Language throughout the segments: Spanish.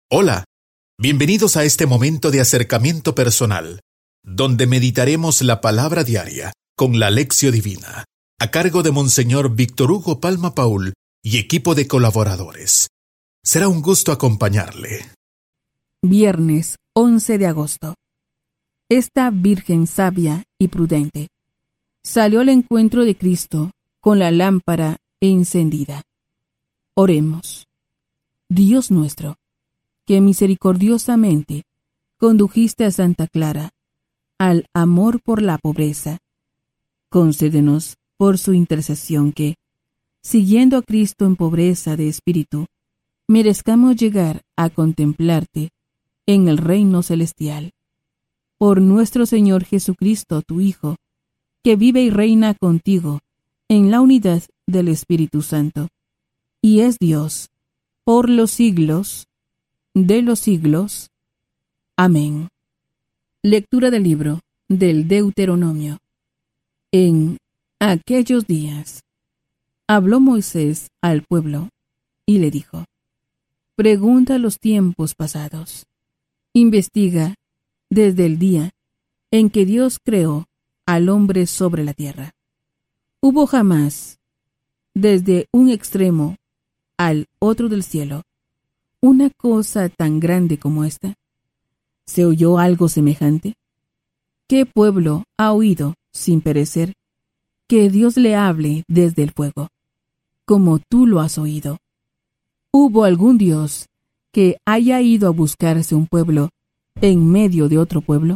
Hola, bienvenidos a este momento de acercamiento personal, donde meditaremos la palabra diaria con la Lección Divina, a cargo de Monseñor Víctor Hugo Palma Paul y equipo de colaboradores. Será un gusto acompañarle. Viernes 11 de agosto. Esta Virgen sabia y prudente salió al encuentro de Cristo con la lámpara encendida. Oremos. Dios nuestro, que misericordiosamente condujiste a Santa Clara al amor por la pobreza, concédenos por su intercesión que, siguiendo a Cristo en pobreza de espíritu, merezcamos llegar a contemplarte en el reino celestial. Por nuestro Señor Jesucristo, tu Hijo, que vive y reina contigo en la unidad del Espíritu Santo, y es Dios por los siglos de los siglos. Amén. Lectura del libro del Deuteronomio. En aquellos días habló Moisés al pueblo y le dijo: Pregunta los tiempos pasados. Investiga desde el día en que Dios creó al hombre sobre la tierra. ¿Hubo jamás, desde un extremo al otro del cielo, una cosa tan grande como esta? ¿Se oyó algo semejante? ¿Qué pueblo ha oído, sin perecer, que Dios le hable desde el fuego, como tú lo has oído? ¿Hubo algún Dios que haya ido a buscarse un pueblo en medio de otro pueblo?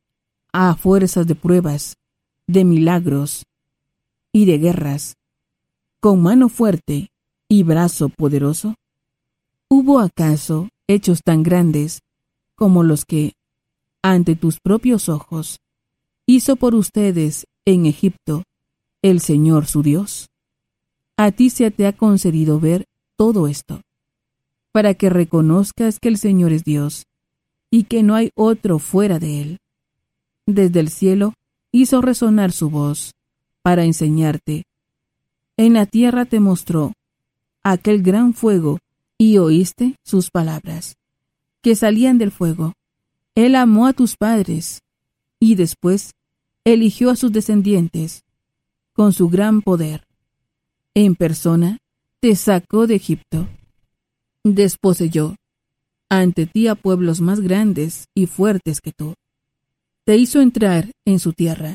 A fuerzas de pruebas, de milagros y de guerras, con mano fuerte y brazo poderoso. ¿Hubo acaso hechos tan grandes como los que, ante tus propios ojos, hizo por ustedes en Egipto el Señor su Dios? A ti se te ha concedido ver todo esto, para que reconozcas que el Señor es Dios, y que no hay otro fuera de Él. Desde el cielo hizo resonar su voz, para enseñarte. En la tierra te mostró aquel gran fuego, y oíste sus palabras, que salían del fuego. Él amó a tus padres, y después eligió a sus descendientes, con su gran poder. En persona te sacó de Egipto. Desposeyó ante ti a pueblos más grandes y fuertes que tú. Te hizo entrar en su tierra,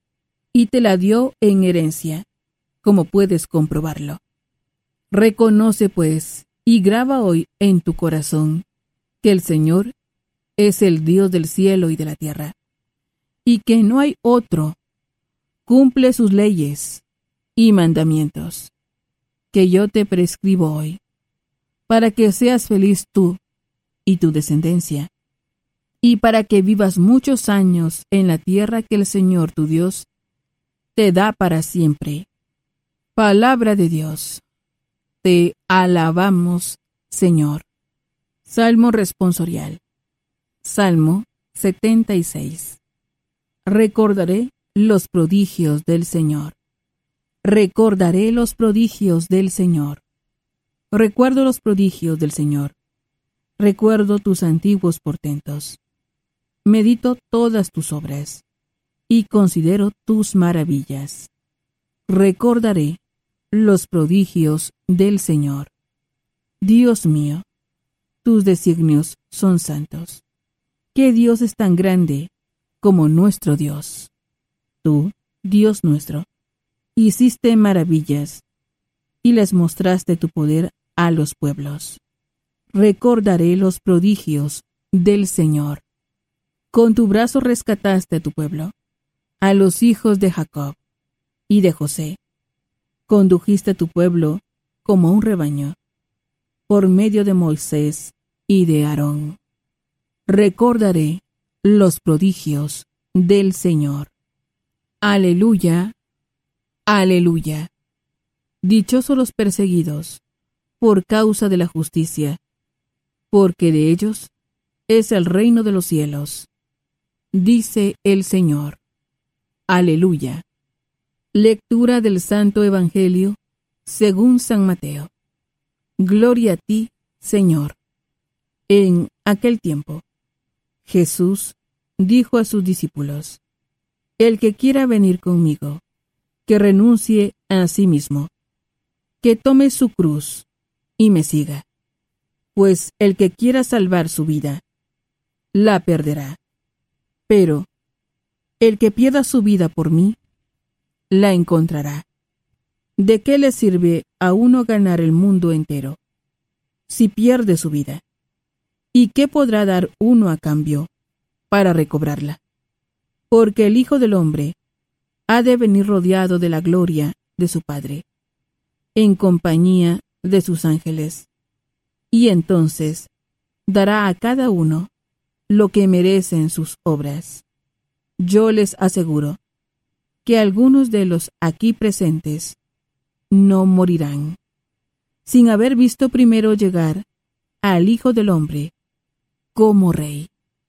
y te la dio en herencia, como puedes comprobarlo. Reconoce, pues, y graba hoy en tu corazón que el Señor es el Dios del cielo y de la tierra, y que no hay otro. Cumple sus leyes y mandamientos, que yo te prescribo hoy, para que seas feliz tú y tu descendencia, y para que vivas muchos años en la tierra que el Señor tu Dios te da para siempre. Palabra de Dios. Te alabamos, Señor. Salmo responsorial. Salmo 76. Recordaré los prodigios del Señor. Recordaré los prodigios del Señor. Recuerdo los prodigios del Señor. Recuerdo tus antiguos portentos. Medito todas tus obras y considero tus maravillas. Recordaré los prodigios del Señor. Dios mío, tus designios son santos. ¿Qué Dios es tan grande como nuestro Dios? Tú, Dios nuestro, hiciste maravillas y les mostraste tu poder a los pueblos. Recordaré los prodigios del Señor. Con tu brazo rescataste a tu pueblo, a los hijos de Jacob y de José. Condujiste a tu pueblo como un rebaño, por medio de Moisés y de Aarón. Recordaré los prodigios del Señor. Aleluya, aleluya. Dichosos los perseguidos por causa de la justicia, porque de ellos es el reino de los cielos. Dice el Señor. Aleluya. Lectura del Santo Evangelio según San Mateo. Gloria a ti, Señor. En aquel tiempo, Jesús dijo a sus discípulos: El que quiera venir conmigo, que renuncie a sí mismo, que tome su cruz y me siga. Pues el que quiera salvar su vida, la perderá. Pero el que pierda su vida por mí, la encontrará. ¿De qué le sirve a uno ganar el mundo entero si pierde su vida? ¿Y qué podrá dar uno a cambio para recobrarla? Porque el Hijo del Hombre ha de venir rodeado de la gloria de su Padre, en compañía de sus ángeles, y entonces dará a cada uno lo que merecen sus obras. Yo les aseguro que algunos de los aquí presentes no morirán sin haber visto primero llegar al Hijo del Hombre como Rey.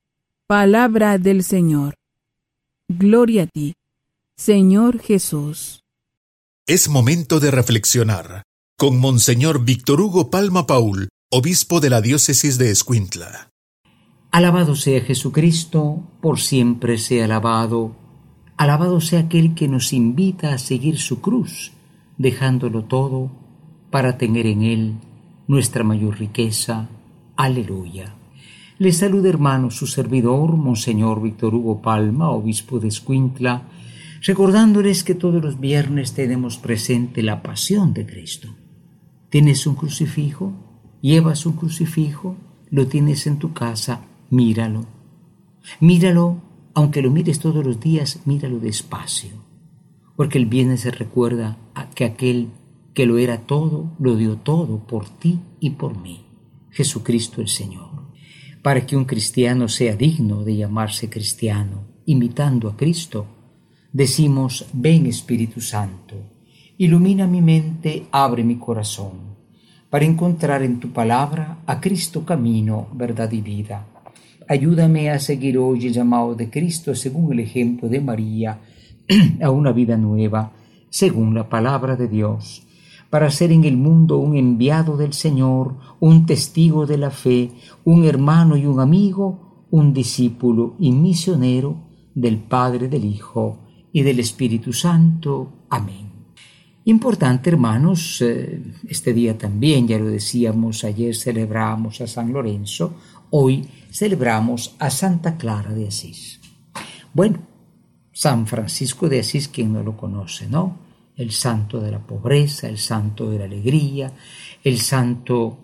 Palabra del Señor. Gloria a ti, Señor Jesús. Es momento de reflexionar con Monseñor Víctor Hugo Palma Paul, obispo de la diócesis de Escuintla. Alabado sea Jesucristo, por siempre sea alabado. Alabado sea aquel que nos invita a seguir su cruz, dejándolo todo para tener en él nuestra mayor riqueza. Aleluya. Les saluda, hermano, su servidor, Monseñor Víctor Hugo Palma, obispo de Escuintla, recordándoles que todos los viernes tenemos presente la pasión de Cristo. ¿Tienes un crucifijo? ¿Llevas un crucifijo? ¿Lo tienes en tu casa? Míralo. Míralo, aunque lo mires todos los días, míralo despacio. Porque el viernes se recuerda que aquel que lo era todo, lo dio todo por ti y por mí, Jesucristo el Señor. Para que un cristiano sea digno de llamarse cristiano, imitando a Cristo, decimos: ven Espíritu Santo, ilumina mi mente, abre mi corazón, para encontrar en tu palabra a Cristo camino, verdad y vida. Ayúdame a seguir hoy el llamado de Cristo según el ejemplo de María, a una vida nueva, según la palabra de Dios, para ser en el mundo un enviado del Señor, un testigo de la fe, un hermano y un amigo, un discípulo y misionero del Padre, del Hijo y del Espíritu Santo. Amén. Importante, hermanos, este día también, ya lo decíamos, ayer celebramos a San Lorenzo, hoy celebramos a Santa Clara de Asís. Bueno, San Francisco de Asís, ¿quién no lo conoce, no? El santo de la pobreza, el santo de la alegría, el santo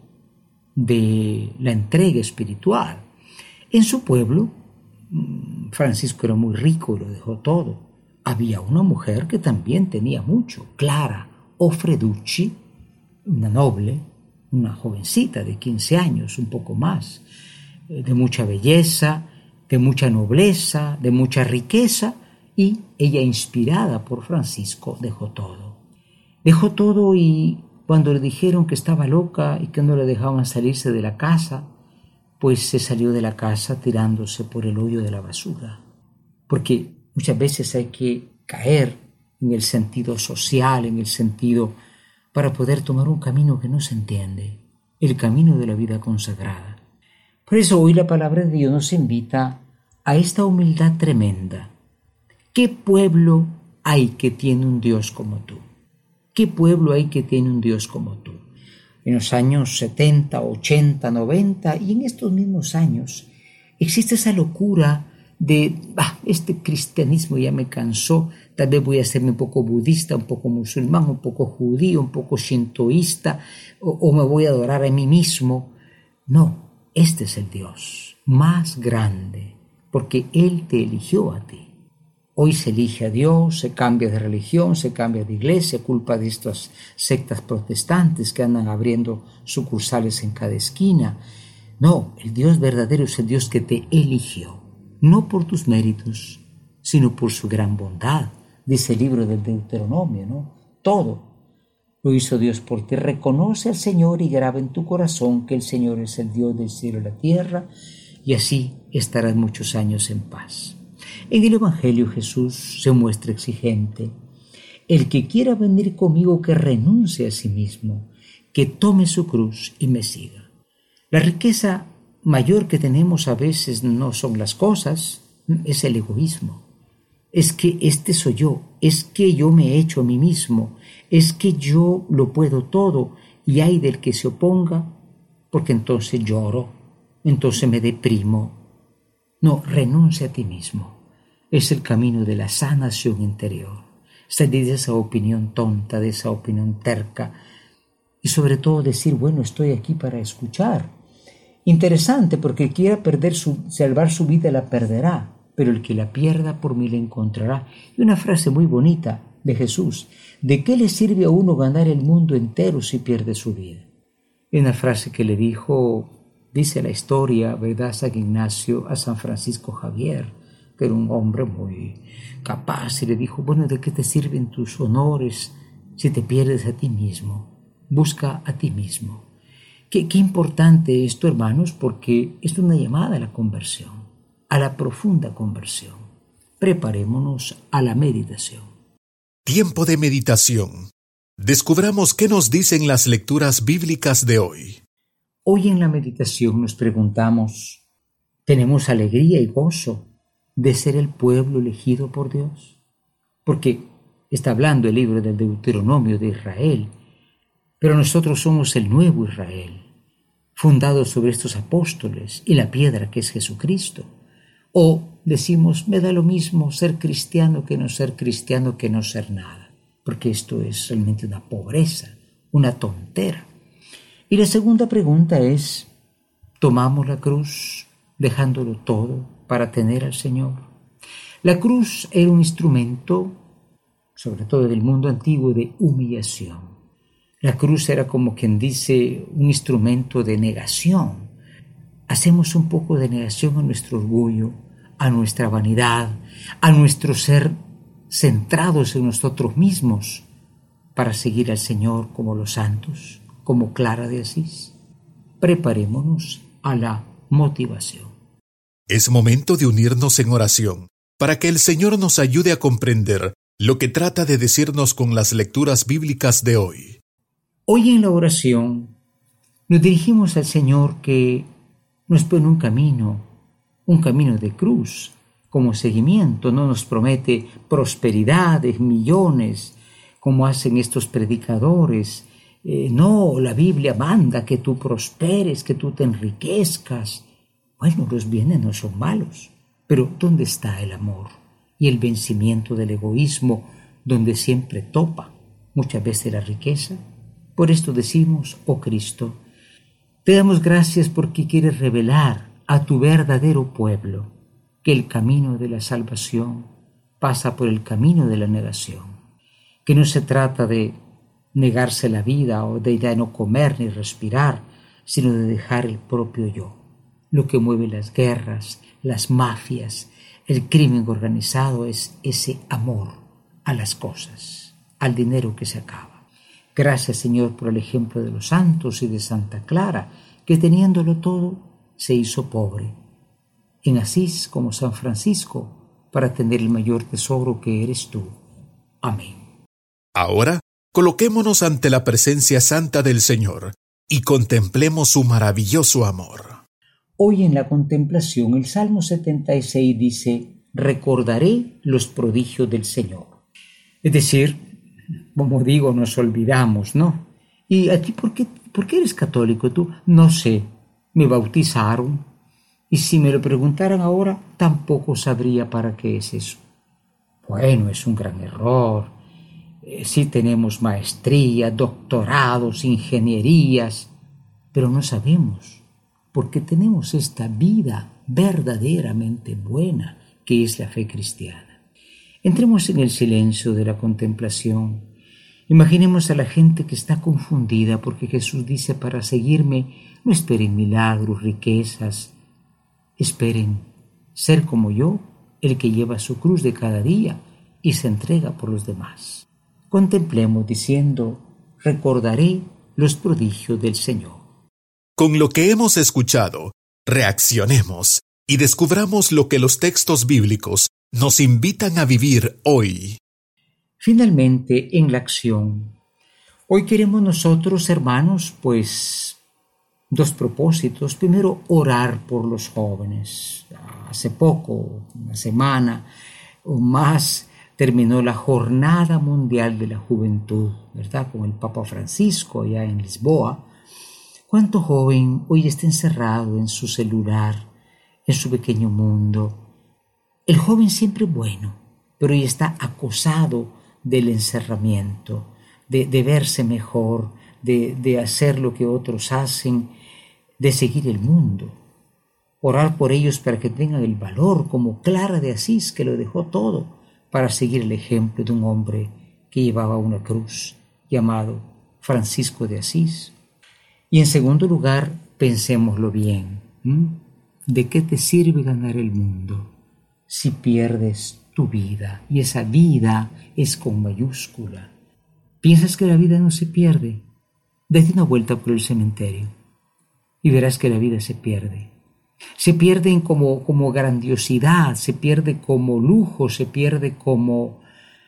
de la entrega espiritual. En su pueblo, Francisco era muy rico y lo dejó todo. Había una mujer que también tenía mucho, Clara Ofreducci, una noble, una jovencita de 15 años, un poco más, de mucha belleza, de mucha nobleza, de mucha riqueza, y ella, inspirada por Francisco, dejó todo. Dejó todo, y cuando le dijeron que estaba loca y que no le dejaban salirse de la casa, pues se salió de la casa tirándose por el hoyo de la basura. Porque muchas veces hay que caer en el sentido social, en el sentido para poder tomar un camino que no se entiende, el camino de la vida consagrada. Por eso hoy la palabra de Dios nos invita a esta humildad tremenda. ¿Qué pueblo hay que tiene un Dios como tú? ¿Qué pueblo hay que tiene un Dios como tú? En los años 70, 80, 90 y en estos mismos años existe esa locura de este cristianismo ya me cansó, tal vez voy a hacerme un poco budista, un poco musulmán, un poco judío, un poco shintoísta, o me voy a adorar a mí mismo. No, este es el Dios más grande, porque Él te eligió a ti. Hoy se elige a Dios, se cambia de religión, se cambia de iglesia, culpa de estas sectas protestantes que andan abriendo sucursales en cada esquina. No, el Dios verdadero es el Dios que te eligió, no por tus méritos, sino por su gran bondad. Dice el libro del Deuteronomio, ¿no? Todo lo hizo Dios por ti. Reconoce al Señor y graba en tu corazón que el Señor es el Dios del cielo y la tierra, y así estarás muchos años en paz. En el Evangelio Jesús se muestra exigente. El que quiera venir conmigo, que renuncie a sí mismo, que tome su cruz y me siga. La riqueza mayor que tenemos a veces no son las cosas, es el egoísmo. Es que este soy yo, es que yo me he hecho a mí mismo, es que yo lo puedo todo y hay del que se oponga, porque entonces lloro, entonces me deprimo. No, renuncia a ti mismo. Es el camino de la sanación interior. Salir de esa opinión tonta, de esa opinión terca y sobre todo decir, bueno, estoy aquí para escuchar. Interesante, porque el que quiera salvar su vida la perderá, pero el que la pierda por mí la encontrará. Y una frase muy bonita de Jesús: ¿de qué le sirve a uno ganar el mundo entero si pierde su vida? Y una frase que le dijo, dice la historia, ¿verdad?, San Ignacio a San Francisco Javier, que era un hombre muy capaz, y le dijo, bueno, ¿de qué te sirven tus honores si te pierdes a ti mismo? Busca a ti mismo. Qué importante esto, hermanos, porque es una llamada a la conversión, a la profunda conversión. Preparémonos a la meditación. Tiempo de meditación. Descubramos qué nos dicen las lecturas bíblicas de hoy. Hoy en la meditación nos preguntamos, ¿tenemos alegría y gozo de ser el pueblo elegido por Dios? Porque está hablando el libro del Deuteronomio de Israel, pero nosotros somos el nuevo Israel, fundado sobre estos apóstoles y la piedra que es Jesucristo. O decimos, me da lo mismo ser cristiano que no ser nada, porque esto es realmente una pobreza, una tontera. Y la segunda pregunta es, ¿tomamos la cruz dejándolo todo para tener al Señor? La cruz era un instrumento, sobre todo del mundo antiguo, de humillación. La cruz era como quien dice un instrumento de negación. Hacemos un poco de negación a nuestro orgullo, a nuestra vanidad, a nuestro ser centrados en nosotros mismos para seguir al Señor como los santos, como Clara de Asís. Preparémonos a la motivación. Es momento de unirnos en oración para que el Señor nos ayude a comprender lo que trata de decirnos con las lecturas bíblicas de hoy. Hoy en la oración nos dirigimos al Señor que nos pone un camino de cruz, como seguimiento. No nos promete prosperidades, millones, como hacen estos predicadores. No, la Biblia manda que tú prosperes, que tú te enriquezcas. Bueno, los bienes no son malos, pero ¿dónde está el amor y el vencimiento del egoísmo, donde siempre topa muchas veces la riqueza? Por esto decimos, oh Cristo, te damos gracias porque quieres revelar a tu verdadero pueblo que el camino de la salvación pasa por el camino de la negación, que no se trata de negarse la vida o de ya no comer ni respirar, sino de dejar el propio yo, lo que mueve las guerras, las mafias, el crimen organizado es ese amor a las cosas, al dinero que se acaba. Gracias, Señor, por el ejemplo de los santos y de Santa Clara, que teniéndolo todo, se hizo pobre. En Asís, como San Francisco, para tener el mayor tesoro que eres tú. Amén. Ahora, coloquémonos ante la presencia santa del Señor y contemplemos su maravilloso amor. Hoy en la contemplación, el Salmo 76 dice, recordaré los prodigios del Señor. Es decir, como digo, nos olvidamos, ¿no? ¿Y a ti por qué eres católico tú? No sé, me bautizaron. Y si me lo preguntaran ahora, tampoco sabría para qué es eso. Bueno, es un gran error. Sí tenemos maestría, doctorados, ingenierías, pero no sabemos, porque tenemos esta vida verdaderamente buena, que es la fe cristiana. Entremos en el silencio de la contemplación. Imaginemos a la gente que está confundida porque Jesús dice, para seguirme no esperen milagros, riquezas, esperen ser como yo, el que lleva su cruz de cada día y se entrega por los demás. Contemplemos diciendo, recordaré los prodigios del Señor. Con lo que hemos escuchado, reaccionemos y descubramos lo que los textos bíblicos nos invitan a vivir hoy. Finalmente, en la acción. Hoy queremos nosotros, hermanos, pues 2 propósitos. Primero, orar por los jóvenes. Hace poco, una semana o más, terminó la Jornada Mundial de la Juventud, ¿verdad? Con el Papa Francisco allá en Lisboa. ¿Cuánto joven hoy está encerrado en su celular, en su pequeño mundo? El joven siempre es bueno, pero hoy está acosado del encerramiento, de verse mejor, de hacer lo que otros hacen, de seguir el mundo. Orar por ellos para que tengan el valor, como Clara de Asís, que lo dejó todo para seguir el ejemplo de un hombre que llevaba una cruz, llamado Francisco de Asís. Y en segundo lugar, pensémoslo bien. ¿De qué te sirve ganar el mundo si pierdes tu vida? Y esa vida es con mayúscula. ¿Piensas que la vida no se pierde? Date una vuelta por el cementerio y verás que la vida se pierde. Se pierde como grandiosidad, se pierde como lujo, se pierde como,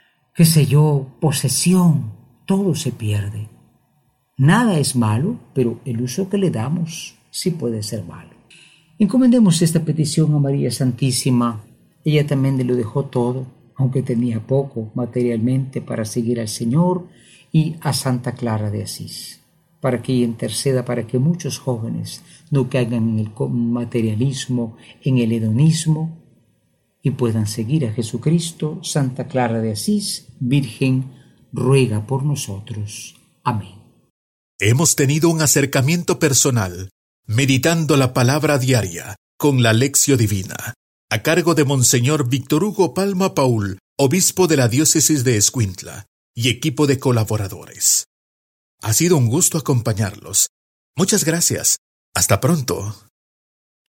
posesión. Todo se pierde. Nada es malo, pero el uso que le damos sí puede ser malo. Encomendemos esta petición a María Santísima. Ella también le lo dejó todo, aunque tenía poco materialmente para seguir al Señor, y a Santa Clara de Asís, para que ella interceda para que muchos jóvenes no caigan en el materialismo, en el hedonismo, y puedan seguir a Jesucristo. Santa Clara de Asís, Virgen, ruega por nosotros. Amén. Hemos tenido un acercamiento personal, meditando la palabra diaria con la Lección Divina, a cargo de Monseñor Víctor Hugo Palma Paul, obispo de la diócesis de Escuintla, y equipo de colaboradores. Ha sido un gusto acompañarlos. Muchas gracias. Hasta pronto.